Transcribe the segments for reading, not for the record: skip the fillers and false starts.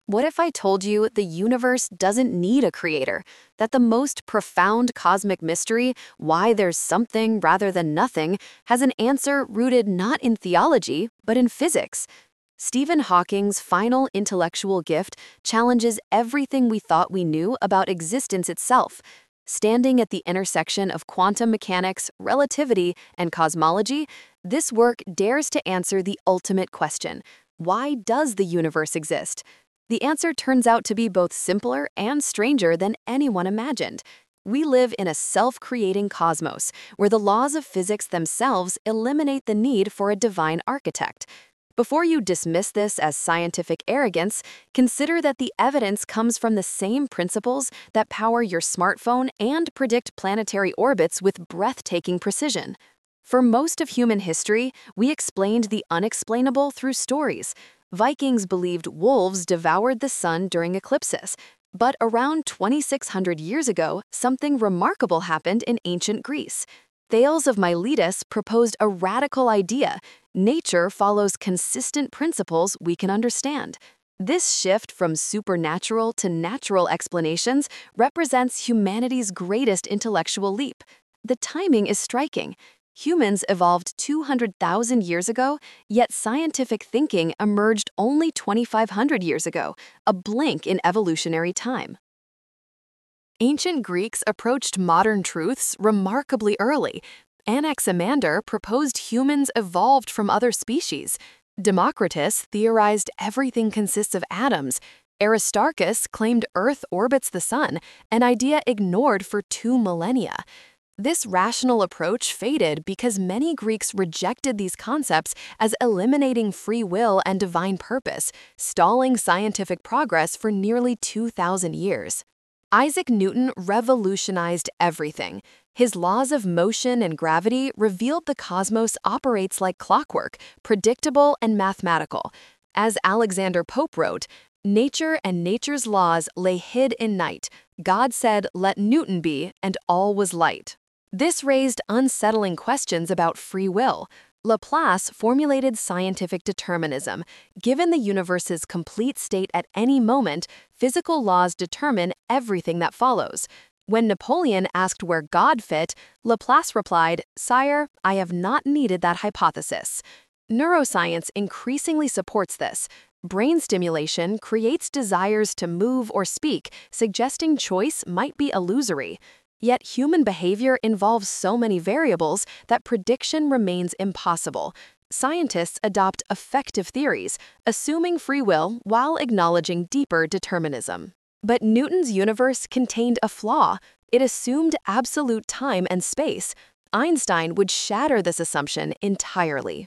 What if I told you the universe doesn't need a creator? That the most profound cosmic mystery, why there's something rather than nothing, has an answer rooted not in theology, but in physics? Stephen Hawking's final intellectual gift challenges everything we thought we knew about existence itself. Standing at the intersection of quantum mechanics, relativity, and cosmology, this work dares to answer the ultimate question: why does the universe exist? The answer turns out to be both simpler and stranger than anyone imagined. We live in a self-creating cosmos, where the laws of physics themselves eliminate the need for a divine architect. Before you dismiss this as scientific arrogance, consider that the evidence comes from the same principles that power your smartphone and predict planetary orbits with breathtaking precision. For most of human history, we explained the unexplainable through stories. Vikings believed wolves devoured the sun during eclipses. But around 2,600 years ago, something remarkable happened in ancient Greece. Thales of Miletus proposed a radical idea: nature follows consistent principles we can understand. This shift from supernatural to natural explanations represents humanity's greatest intellectual leap. The timing is striking. Humans evolved 200,000 years ago, yet scientific thinking emerged only 2,500 years ago, a blink in evolutionary time. Ancient Greeks approached modern truths remarkably early. Anaximander proposed humans evolved from other species. Democritus theorized everything consists of atoms. Aristarchus claimed Earth orbits the sun, an idea ignored for 2 millennia. This rational approach faded because many Greeks rejected these concepts as eliminating free will and divine purpose, stalling scientific progress for nearly 2,000 years. Isaac Newton revolutionized everything. His laws of motion and gravity revealed the cosmos operates like clockwork, predictable and mathematical. As Alexander Pope wrote, "Nature and nature's laws lay hid in night. God said, 'Let Newton be,' and all was light." This raised unsettling questions about free will. Laplace formulated scientific determinism. Given the universe's complete state at any moment, physical laws determine everything that follows. When Napoleon asked where God fit, Laplace replied, "Sire, I have not needed that hypothesis." Neuroscience increasingly supports this. Brain stimulation creates desires to move or speak, suggesting choice might be illusory. Yet human behavior involves so many variables that prediction remains impossible. Scientists adopt effective theories, assuming free will while acknowledging deeper determinism. But Newton's universe contained a flaw. It assumed absolute time and space. Einstein would shatter this assumption entirely.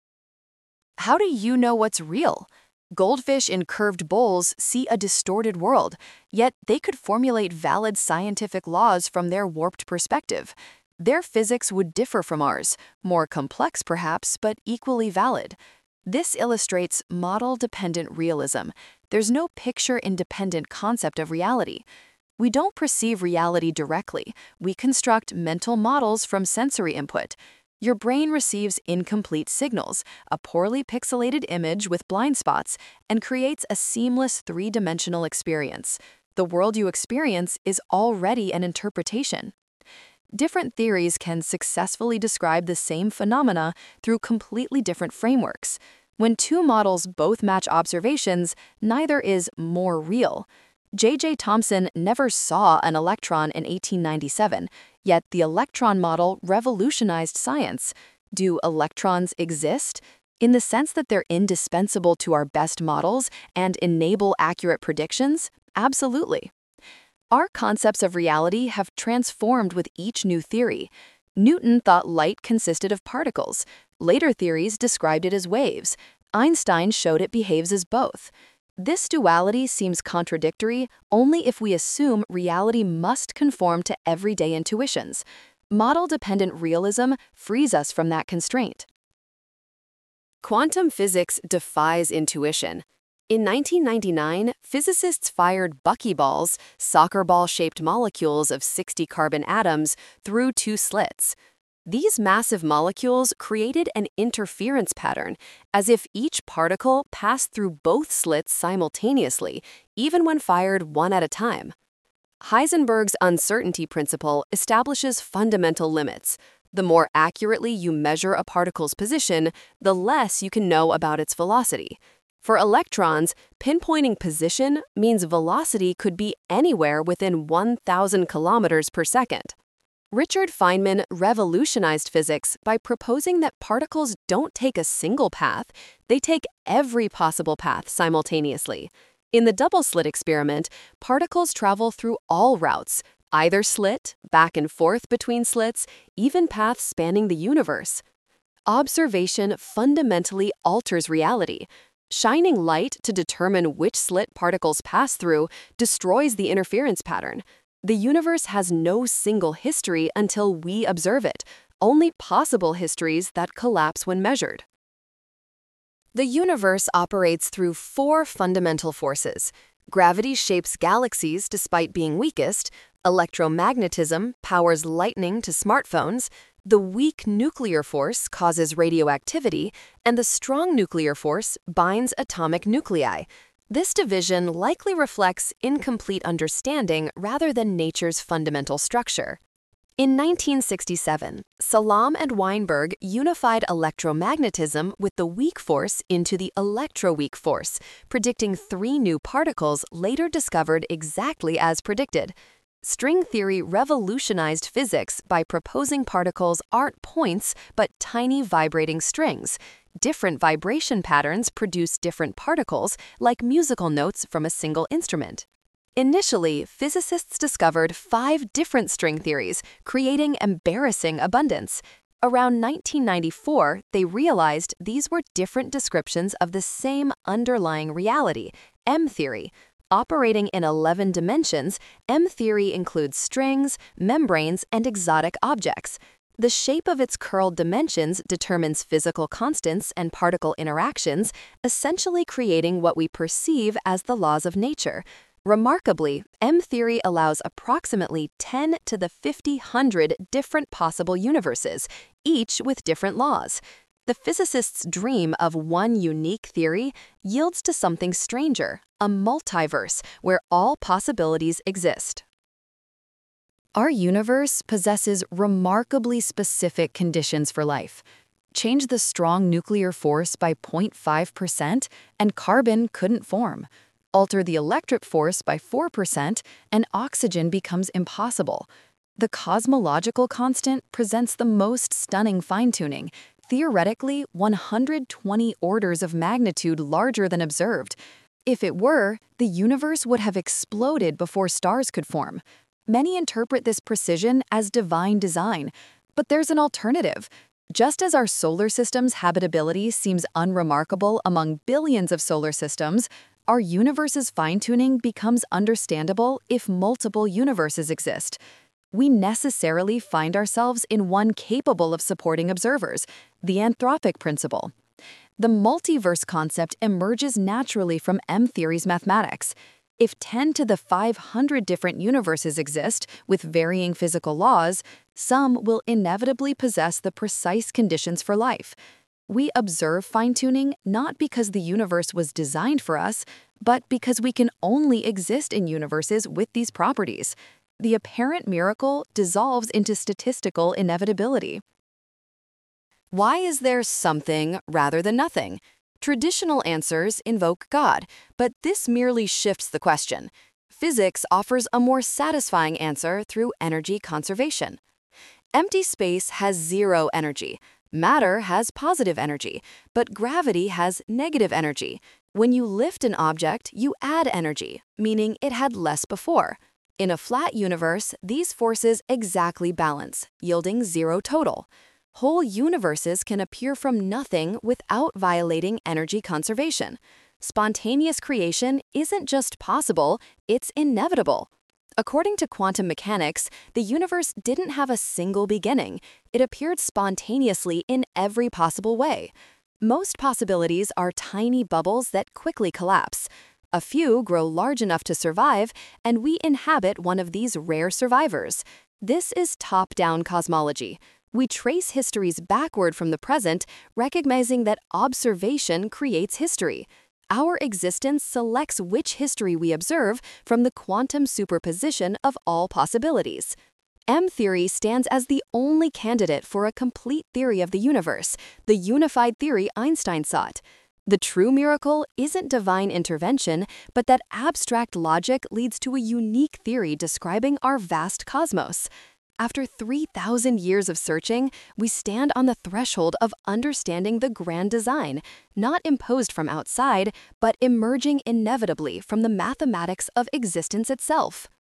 How do you know what's real? Goldfish in curved bowls see a distorted world, yet they could formulate valid scientific laws from their warped perspective. Their physics would differ from ours, more complex perhaps, but equally valid. This illustrates model-dependent realism. There's no picture-independent concept of reality. We don't perceive reality directly. We construct mental models from sensory input. Your brain receives incomplete signals, a poorly pixelated image with blind spots, and creates a seamless 3-dimensional experience. The world you experience is already an interpretation. Different theories can successfully describe the same phenomena through completely different frameworks. When 2 models both match observations, neither is more real. J.J. Thomson never saw an electron in 1897, yet the electron model revolutionized science. Do electrons exist? In the sense that they're indispensable to our best models and enable accurate predictions? Absolutely. Our concepts of reality have transformed with each new theory. Newton thought light consisted of particles. Later theories described it as waves. Einstein showed it behaves as both. This duality seems contradictory only if we assume reality must conform to everyday intuitions. Model-dependent realism frees us from that constraint. Quantum physics defies intuition. In 1999, physicists fired buckyballs, soccer ball-shaped molecules of 60 carbon atoms, through 2 slits. These massive molecules created an interference pattern, as if each particle passed through both slits simultaneously, even when fired one at a time. Heisenberg's uncertainty principle establishes fundamental limits. The more accurately you measure a particle's position, the less you can know about its velocity. For electrons, pinpointing position means velocity could be anywhere within 1,000 kilometers per second. Richard Feynman revolutionized physics by proposing that particles don't take a single path, they take every possible path simultaneously. In the double-slit experiment, particles travel through all routes, either slit, back and forth between slits, even paths spanning the universe. Observation fundamentally alters reality. Shining light to determine which slit particles pass through destroys the interference pattern. The universe has no single history until we observe it, only possible histories that collapse when measured. The universe operates through four fundamental forces. Gravity shapes galaxies despite being weakest, electromagnetism powers lightning to smartphones, the weak nuclear force causes radioactivity, and the strong nuclear force binds atomic nuclei. This division likely reflects incomplete understanding rather than nature's fundamental structure. In 1967, Salam and Weinberg unified electromagnetism with the weak force into the electroweak force, predicting three new particles later discovered exactly as predicted. String theory revolutionized physics by proposing particles aren't points but tiny vibrating strings. Different vibration patterns produce different particles, like musical notes from a single instrument. Initially, physicists discovered 5 different string theories, creating embarrassing abundance. Around 1994, they realized these were different descriptions of the same underlying reality, M-theory. Operating in 11 dimensions, M-theory includes strings, membranes, and exotic objects. The shape of its curled dimensions determines physical constants and particle interactions, essentially creating what we perceive as the laws of nature. Remarkably, M-theory allows approximately 10 to the 50,000 different possible universes, each with different laws. The physicist's dream of one unique theory yields to something stranger, a multiverse where all possibilities exist. Our universe possesses remarkably specific conditions for life. Change the strong nuclear force by 0.5% and carbon couldn't form. Alter the electric force by 4% and oxygen becomes impossible. The cosmological constant presents the most stunning fine-tuning, theoretically 120 orders of magnitude larger than observed. If it were, the universe would have exploded before stars could form. Many interpret this precision as divine design, but there's an alternative. Just as our solar system's habitability seems unremarkable among billions of solar systems, our universe's fine-tuning becomes understandable if multiple universes exist. We necessarily find ourselves in one capable of supporting observers, the anthropic principle. The multiverse concept emerges naturally from M-theory's mathematics. If 10 to the 500 different universes exist with varying physical laws, some will inevitably possess the precise conditions for life. We observe fine-tuning not because the universe was designed for us, but because we can only exist in universes with these properties. The apparent miracle dissolves into statistical inevitability. Why is there something rather than nothing? Traditional answers invoke God, but this merely shifts the question. Physics offers a more satisfying answer through energy conservation. Empty space has zero energy. Matter has positive energy, but gravity has negative energy. When you lift an object, you add energy, meaning it had less before. In a flat universe, these forces exactly balance, yielding zero total. Whole universes can appear from nothing without violating energy conservation. Spontaneous creation isn't just possible, it's inevitable. According to quantum mechanics, the universe didn't have a single beginning. It appeared spontaneously in every possible way. Most possibilities are tiny bubbles that quickly collapse. A few grow large enough to survive, and we inhabit one of these rare survivors. This is top-down cosmology. We trace histories backward from the present, recognizing that observation creates history. Our existence selects which history we observe from the quantum superposition of all possibilities. M-theory stands as the only candidate for a complete theory of the universe, the unified theory Einstein sought. The true miracle isn't divine intervention, but that abstract logic leads to a unique theory describing our vast cosmos. After 3,000 years of searching, we stand on the threshold of understanding the grand design, not imposed from outside, but emerging inevitably from the mathematics of existence itself.